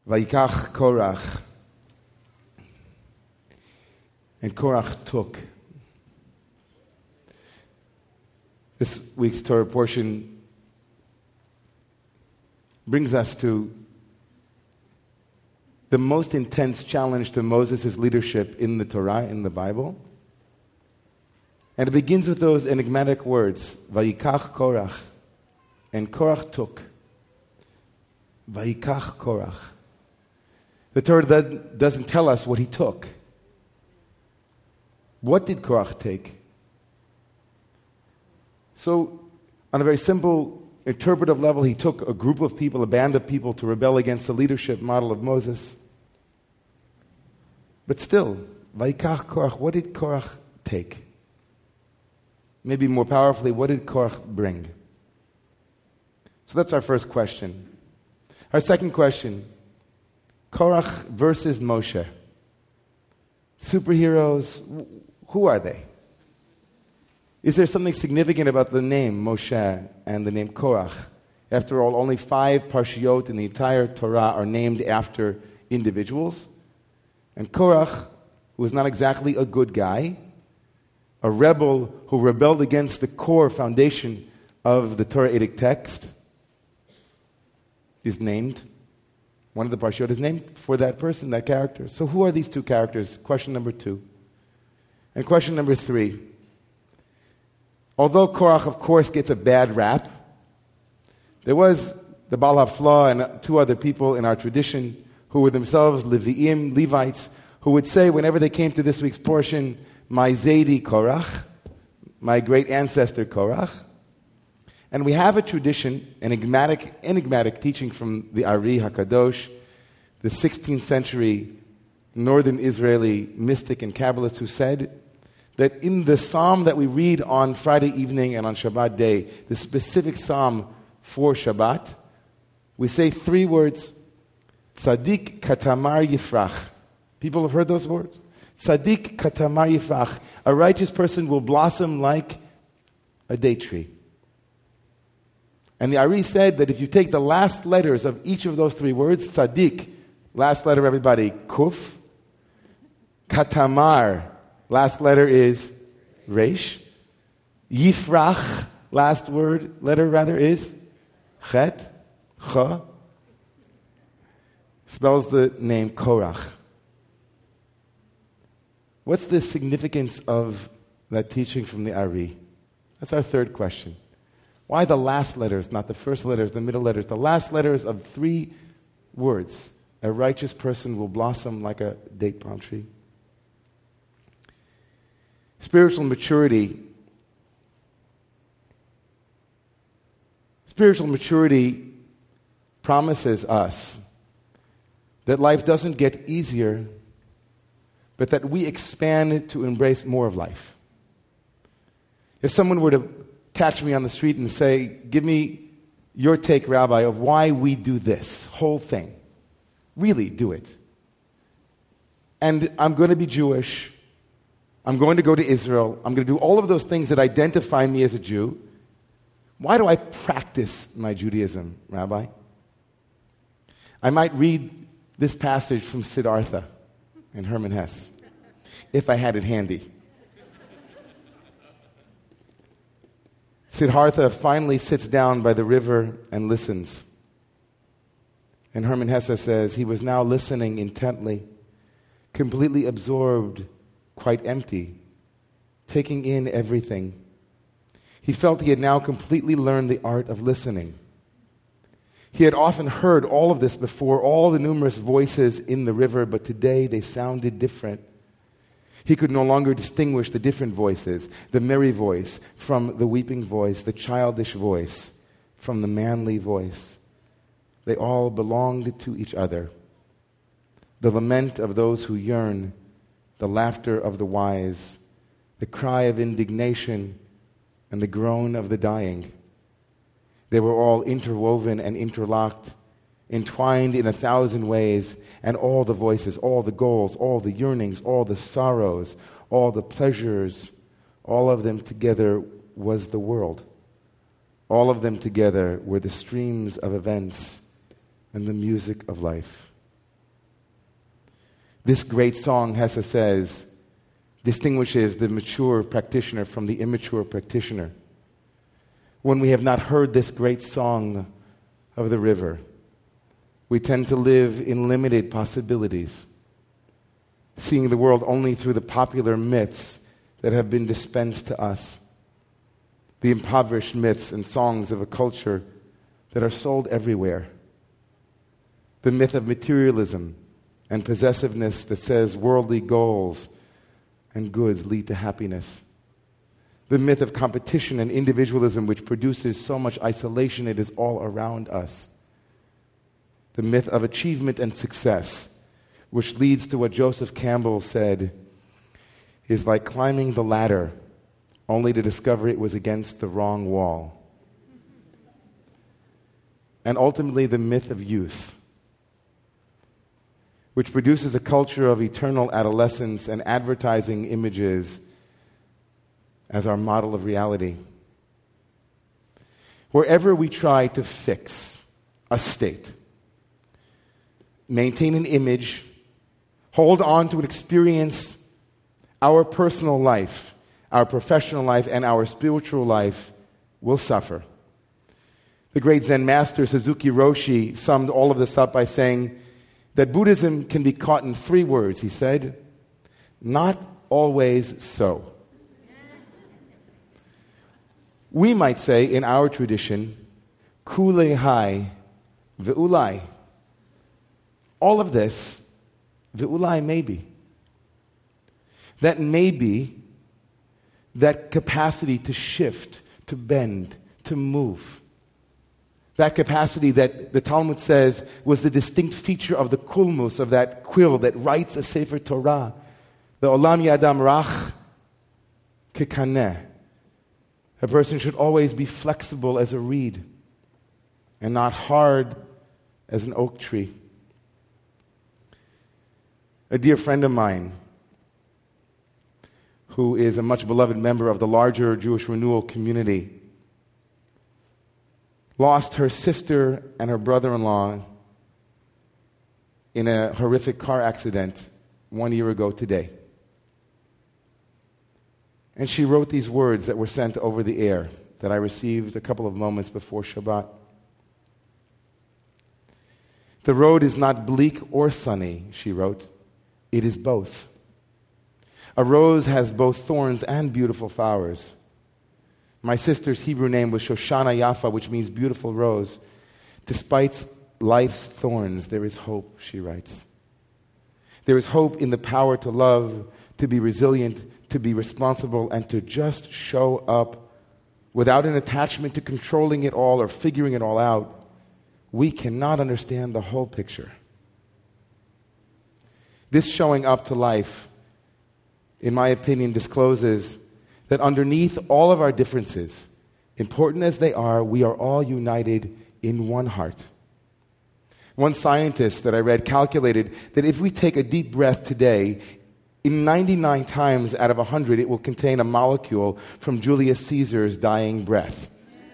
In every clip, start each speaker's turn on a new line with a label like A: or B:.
A: Vayikach Korach. And Korach took. This week's Torah portion brings us to the most intense challenge to Moses' leadership in the Torah, in the Bible. And it begins with those enigmatic words, Vayikach Korach. And Korach took. Vayikach Korach. The Torah doesn't tell us what he took. What did Korach take? So, on a very simple, interpretive level, he took a group of people, a band of people, to rebel against the leadership model of Moses. But still, Vayikach Korach, what did Korach take? Maybe more powerfully, what did Korach bring? So that's our first question. Our second question, Korach versus Moshe. Superheroes, who are they? Is there something significant about the name Moshe and the name Korach? After all, only 5 parshiot in the entire Torah are named after individuals. And Korach, who is not exactly a good guy, a rebel who rebelled against the core foundation of the Torah-Edic text, is named. One of the parshiot is named for that person, that character. So who are these two characters? Question number 2. And question number 3. Although Korach, of course, gets a bad rap, there was the Baal HaFlah and 2 other people in our tradition who were themselves Leviim, Levites, who would say whenever they came to this week's portion, my Zaidi Korach, my great ancestor Korach. And we have a tradition, an enigmatic teaching from the Ari HaKadosh, the 16th century northern Israeli mystic and Kabbalist, who said that in the psalm that we read on Friday evening and on Shabbat day, the specific psalm for Shabbat, we say 3 words, Tzadik katamar yifrach. People have heard those words? Tzadik katamar yifrach. A righteous person will blossom like a date tree. And the Ari said that if you take the last letters of each of those 3 words, Tzadik, last letter everybody, Kuf. Katamar, last letter is Resh. Yifrach, last letter is Chet. Cha. Spells the name Korach. What's the significance of that teaching from the Ari? That's our third question. Why the last letters, not the first letters, the middle letters, the last letters of 3 words? A righteous person will blossom like a date palm tree. Spiritual maturity promises us that life doesn't get easier, but that we expand to embrace more of life. If someone were to catch me on the street and say, give me your take, Rabbi, of why we do this whole thing. Really do it. And I'm going to be Jewish. I'm going to go to Israel. I'm going to do all of those things that identify me as a Jew. Why do I practice my Judaism, Rabbi? I might read this passage from Siddhartha and Hermann Hesse, if I had it handy. Siddhartha finally sits down by the river and listens. And Hermann Hesse says he was now listening intently, completely absorbed, quite empty, taking in everything. He felt he had now completely learned the art of listening. He had often heard all of this before, all the numerous voices in the river, but today they sounded different. He could no longer distinguish the different voices, the merry voice from the weeping voice, the childish voice from the manly voice. They all belonged to each other. The lament of those who yearn, the laughter of the wise, the cry of indignation, and the groan of the dying. They were all interwoven and interlocked, entwined in 1,000 ways, and all the voices, all the goals, all the yearnings, all the sorrows, all the pleasures, all of them together was the world. All of them together were the streams of events and the music of life. This great song, Hesse says, distinguishes the mature practitioner from the immature practitioner. When we have not heard this great song of the river, we tend to live in limited possibilities, seeing the world only through the popular myths that have been dispensed to us, the impoverished myths and songs of a culture that are sold everywhere, the myth of materialism and possessiveness that says worldly goals and goods lead to happiness, the myth of competition and individualism which produces so much isolation it is all around us, the myth of achievement and success, which leads to what Joseph Campbell said is like climbing the ladder only to discover it was against the wrong wall. And ultimately the myth of youth, which produces a culture of eternal adolescence and advertising images as our model of reality. Wherever we try to fix a state, maintain an image, hold on to an experience, our personal life, our professional life, and our spiritual life will suffer. The great Zen master Suzuki Roshi summed all of this up by saying that Buddhism can be caught in 3 words. He said, not always so. We might say in our tradition, kulei ve'ulai. All of this, ve'ulai maybe. That maybe, that capacity to shift, to bend, to move. That capacity that the Talmud says was the distinct feature of the kulmus, of that quill that writes a Sefer Torah. The olam yadam rach kekaneh. A person should always be flexible as a reed and not hard as an oak tree. A dear friend of mine, who is a much beloved member of the larger Jewish renewal community, lost her sister and her brother-in-law in a horrific car accident 1 year ago today. And she wrote these words that were sent over the air that I received a couple of moments before Shabbat. The road is not bleak or sunny, she wrote. It is both. A rose has both thorns and beautiful flowers. My sister's Hebrew name was Shoshana Yafa, which means beautiful rose. Despite life's thorns, there is hope, she writes. There is hope in the power to love, to be resilient, to be responsible, and to just show up without an attachment to controlling it all or figuring it all out. We cannot understand the whole picture. This showing up to life, in my opinion, discloses that underneath all of our differences, important as they are, we are all united in one heart. One scientist that I read calculated that if we take a deep breath today, in 99 times out of 100, it will contain a molecule from Julius Caesar's dying breath.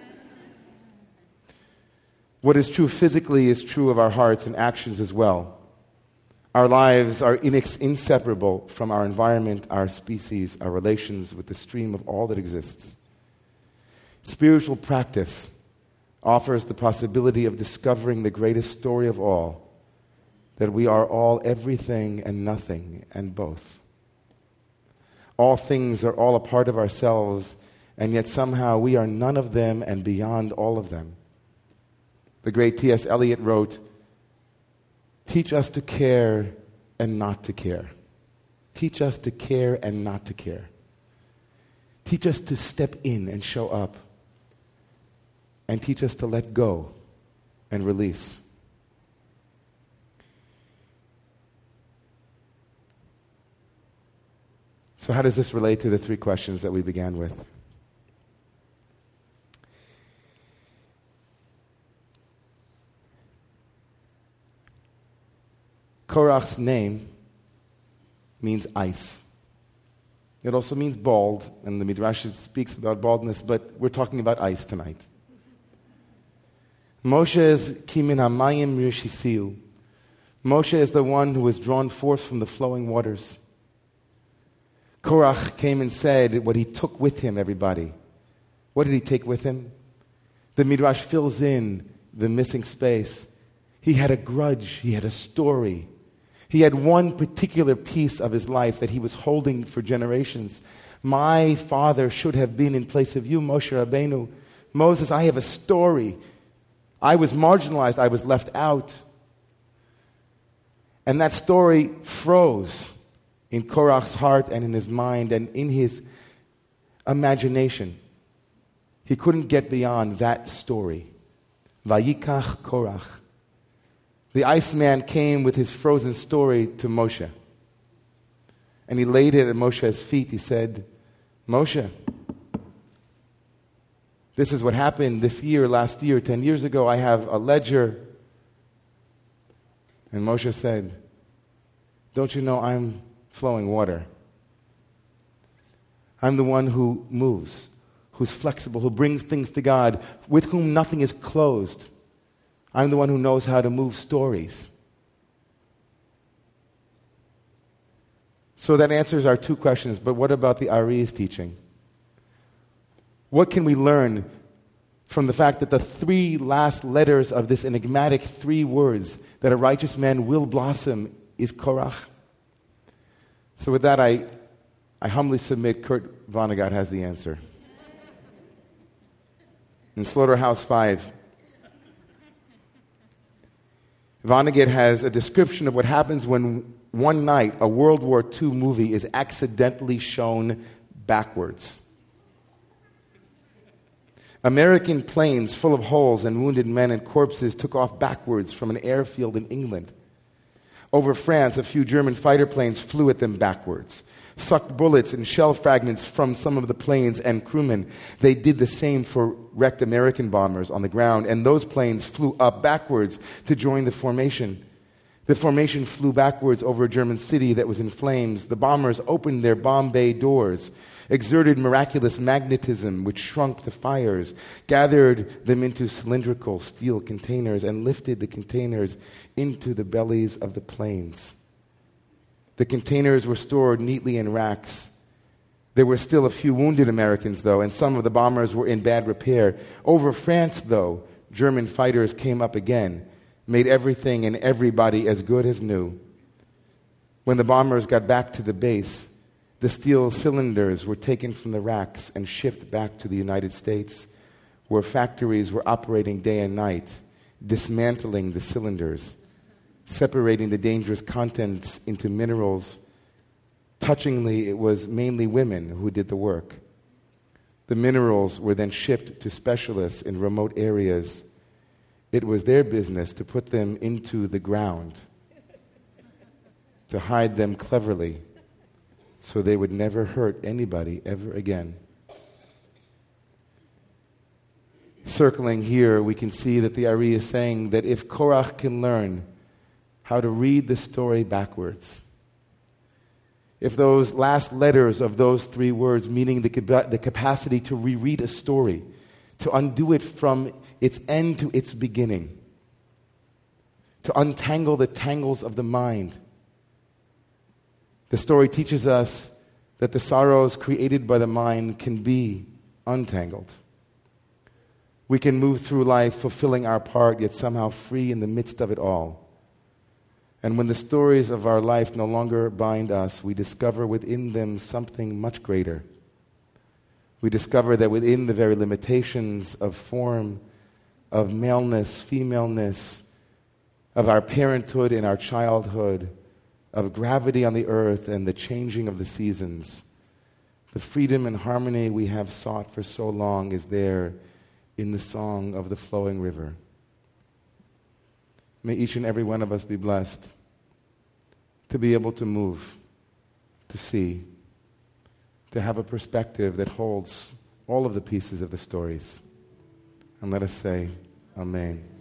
A: What is true physically is true of our hearts and actions as well. Our lives are inseparable from our environment, our species, our relations with the stream of all that exists. Spiritual practice offers the possibility of discovering the greatest story of all, that we are all everything and nothing and both. All things are all a part of ourselves, and yet somehow we are none of them and beyond all of them. The great T.S. Eliot wrote, "Teach us to care and not to care. Teach us to care and not to care. Teach us to step in and show up. And teach us to let go and release." So how does this relate to the 3 questions that we began with? Korach's name means ice. It also means bald, and the Midrash speaks about baldness, but we're talking about ice tonight. Moshe's kimin hamayim rishisiu. Moshe is the one who was drawn forth from the flowing waters. Korach came and said what he took with him, everybody. What did he take with him? The Midrash fills in the missing space. He had a grudge. He had a story. He had one particular piece of his life that he was holding for generations. My father should have been in place of you, Moshe Rabbeinu. Moses, I have a story. I was marginalized. I was left out. And that story froze in Korach's heart and in his mind and in his imagination. He couldn't get beyond that story. Vayikach Korach. The Iceman came with his frozen story to Moshe. And he laid it at Moshe's feet. He said, Moshe, this is what happened this year, last year, 10 years ago. I have a ledger. And Moshe said, don't you know I'm flowing water? I'm the one who moves, who's flexible, who brings things to God, with whom nothing is closed. I'm the one who knows how to move stories. So that answers our two questions, but what about the Ari's teaching? What can we learn from the fact that the three last letters of this enigmatic three words, that a righteous man will blossom, is Korach? So with that, I humbly submit Kurt Vonnegut has the answer. In Slaughterhouse-Five, Vonnegut has a description of what happens when one night a World War II movie is accidentally shown backwards. American planes full of holes and wounded men and corpses took off backwards from an airfield in England. Over France, a few German fighter planes flew at them backwards, sucked bullets and shell fragments from some of the planes and crewmen. They did the same for wrecked American bombers on the ground, and those planes flew up backwards to join the formation. The formation flew backwards over a German city that was in flames. The bombers opened their bomb bay doors, exerted miraculous magnetism which shrunk the fires, gathered them into cylindrical steel containers, and lifted the containers into the bellies of the planes. The containers were stored neatly in racks. There were still a few wounded Americans, though, and some of the bombers were in bad repair. Over France, though, German fighters came up again, made everything and everybody as good as new. When the bombers got back to the base, the steel cylinders were taken from the racks and shipped back to the United States, where factories were operating day and night, dismantling the cylinders, separating the dangerous contents into minerals. Touchingly, it was mainly women who did the work. The minerals were then shipped to specialists in remote areas. It was their business to put them into the ground, to hide them cleverly, so they would never hurt anybody ever again. Circling here, we can see that the Ari is saying that if Korach can learn how to read the story backwards, if those last letters of those three words, meaning the capacity to reread a story, to undo it from its end to its beginning, to untangle the tangles of the mind. The story teaches us that the sorrows created by the mind can be untangled. We can move through life fulfilling our part, yet somehow free in the midst of it all. And when the stories of our life no longer bind us, we discover within them something much greater. We discover that within the very limitations of form, of maleness, femaleness, of our parenthood and our childhood, of gravity on the earth and the changing of the seasons, the freedom and harmony we have sought for so long is there in the song of the flowing river. May each and every one of us be blessed to be able to move, to see, to have a perspective that holds all of the pieces of the stories. And let us say, Amen.